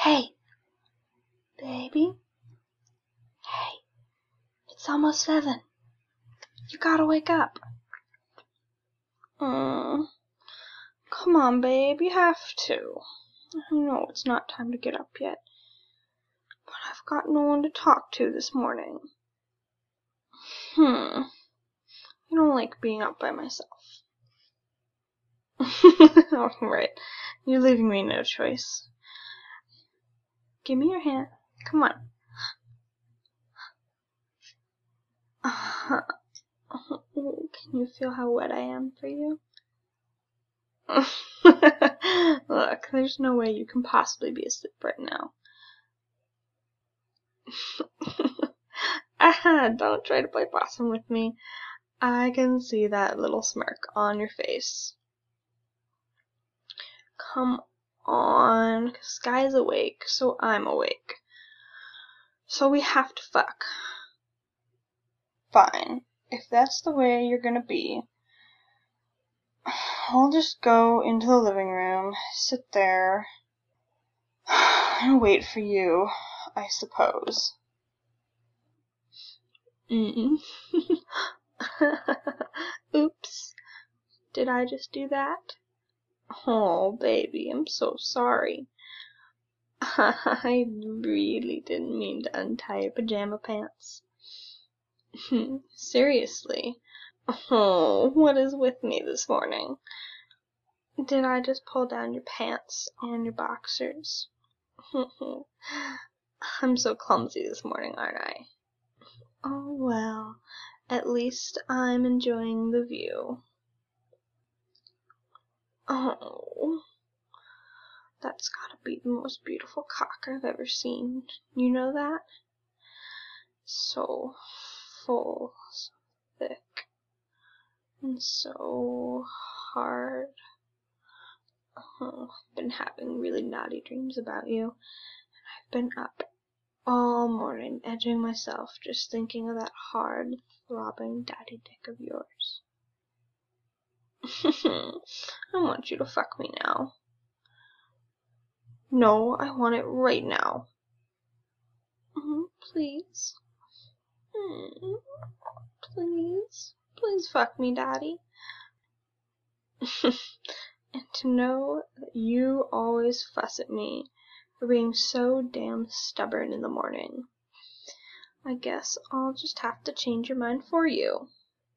Hey, baby. Hey, it's almost 7. You gotta wake up. Come on, babe, you have to. I know it's not time to get up yet, but I've got no one to talk to this morning. I don't like being up by myself. Oh, right. You're leaving me no choice. Give me your hand. Come on. Can you feel how wet I am for you? Look, there's no way you can possibly be asleep right now. Don't try to play possum with me. I can see that little smirk on your face. Come on, Sky's awake, so I'm awake. So we have to fuck. Fine. If that's the way you're gonna be, I'll just go into the living room, sit there, and wait for you, I suppose. Oops. Did I just do that? Oh, baby, I'm so sorry. I really didn't mean to untie your pajama pants. Seriously. Oh, what is with me this morning? Did I just pull down your pants and your boxers? I'm so clumsy this morning, aren't I? Oh, well, at least I'm enjoying the view. Oh, that's gotta be the most beautiful cock I've ever seen. You know that? So full, so thick, and so hard. Oh, I've been having really naughty dreams about you. I've been up all morning edging myself just thinking of that hard, throbbing daddy dick of yours. I want you to fuck me now. No, I want it right now. Please. Please. Please fuck me, Daddy. And to know that you always fuss at me for being so damn stubborn in the morning. I guess I'll just have to change your mind for you.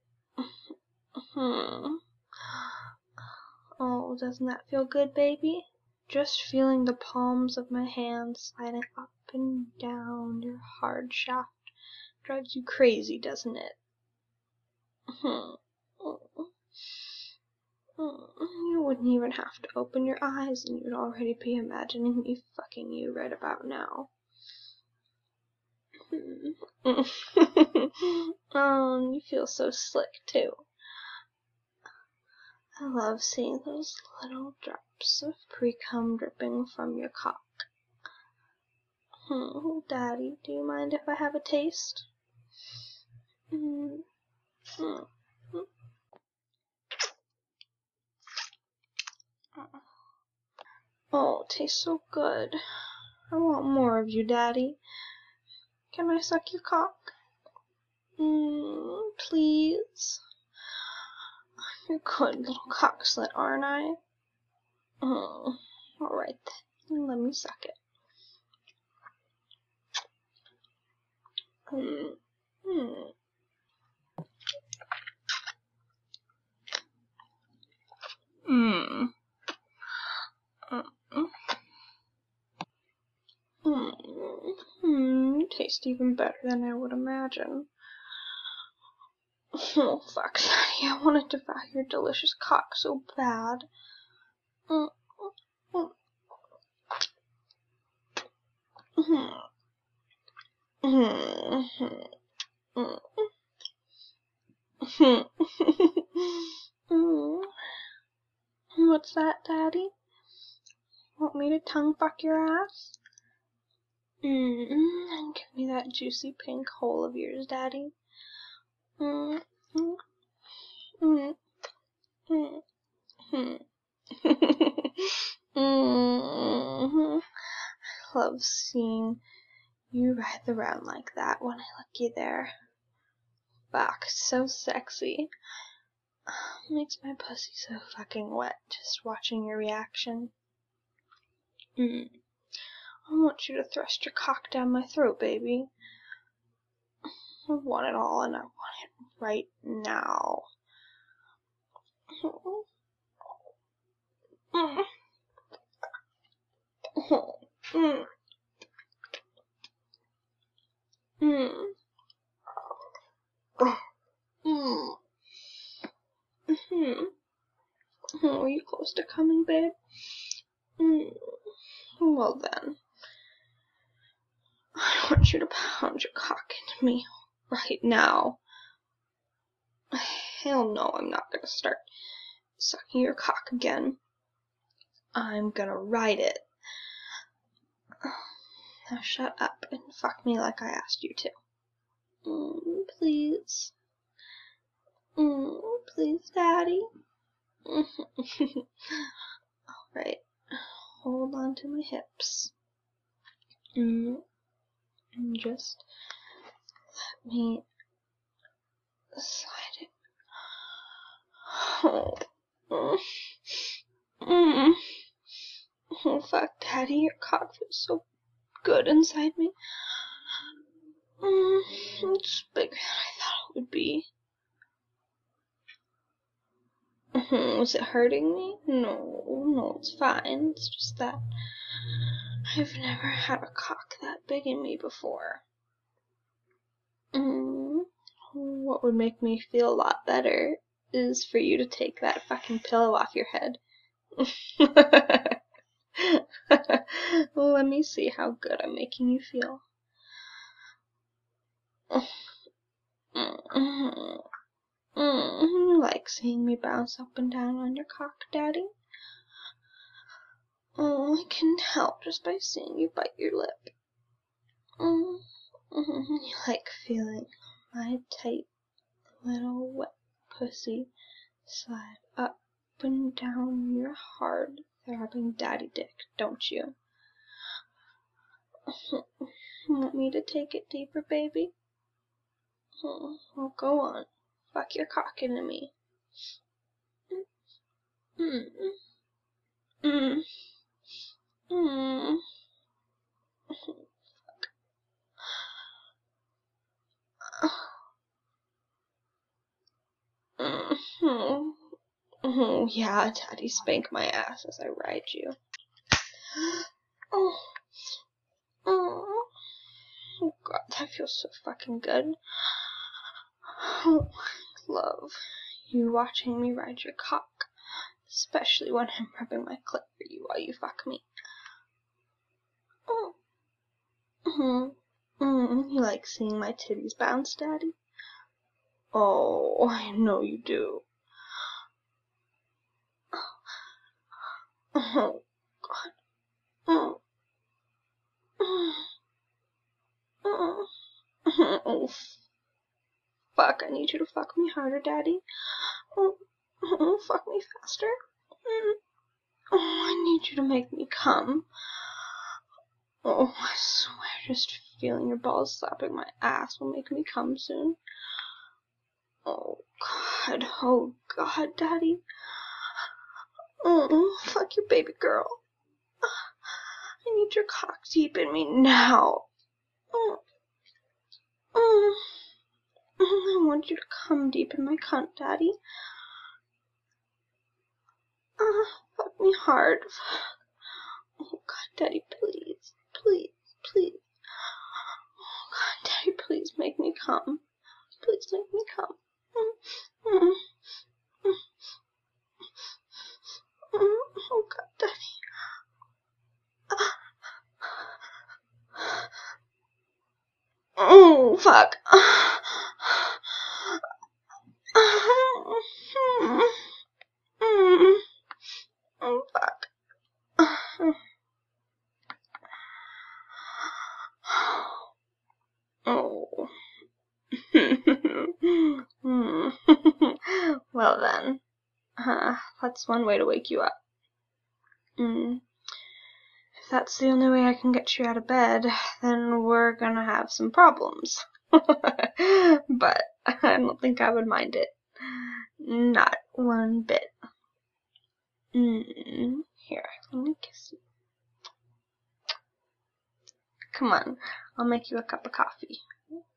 Oh, doesn't that feel good, baby? Just feeling the palms of my hands sliding up and down your hard shaft drives you crazy, doesn't it? You wouldn't even have to open your eyes and you'd already be imagining me fucking you right about now. Oh, you feel so slick, too. I love seeing those little drops of pre-cum dripping from your cock. Daddy, do you mind if I have a taste? Oh, it tastes so good. I want more of you, Daddy. Can I suck your cock? Please? You're a good little cock slit, aren't I? Alright then. Let me suck it. You taste even better than I would imagine. Oh, fuck, Daddy, I want to devour your delicious cock so bad. What's that, Daddy? Want me to tongue fuck your ass? And give me that juicy pink hole of yours, Daddy. I love seeing you writhe around like that when I look you there. Fuck, so sexy. Makes my pussy so fucking wet just watching your reaction. I want you to thrust your cock down my throat, baby. I want it all, and I want it right now. Are you close to coming, babe? Well then, I want you to pound your cock into me right now. Hell no, I'm not gonna start sucking your cock again. I'm gonna ride it. Now shut up and fuck me like I asked you to. Please. Please, Daddy. Alright. Hold on to my hips. And just let me slide it. Oh, fuck, Daddy, your cock feels so good inside me. It's bigger than I thought it would be. Was it hurting me? No, it's fine. It's just that I've never had a cock that big in me before. What would make me feel a lot better is for you to take that fucking pillow off your head. Let me see how good I'm making you feel. You like seeing me bounce up and down on your cock, Daddy? I can tell just by seeing you bite your lip. You like feeling my tight little wet pussy slide up and down your hard throbbing daddy dick, don't you? Want me to take it deeper, baby? Well, go on. Fuck your cock into me. Yeah, Daddy, spank my ass as I ride you. Oh God, that feels so fucking good. Love you watching me ride your cock, especially when I'm rubbing my clit for you while you fuck me. You like seeing my titties bounce, Daddy? Oh, I know you do. Oh, God. Oh, fuck, I need you to fuck me harder, Daddy. Fuck me faster. I need you to make me come. Oh, I swear, just feeling your balls slapping my ass will make me come soon. Oh, God, Daddy. Fuck your baby girl. I need your cock deep in me now. I want you to come deep in my cunt, Daddy. Fuck me hard. Oh, God, Daddy, please. Oh, God, Daddy, please make me come. Please make me come. Oh, God, Daddy. Oh, fuck. Oh, fuck. Oh. Well then, that's one way to wake you up. If that's the only way I can get you out of bed, then we're gonna have some problems. But I don't think I would mind it. Not one bit. Here, let me kiss you. Come on, I'll make you a cup of coffee.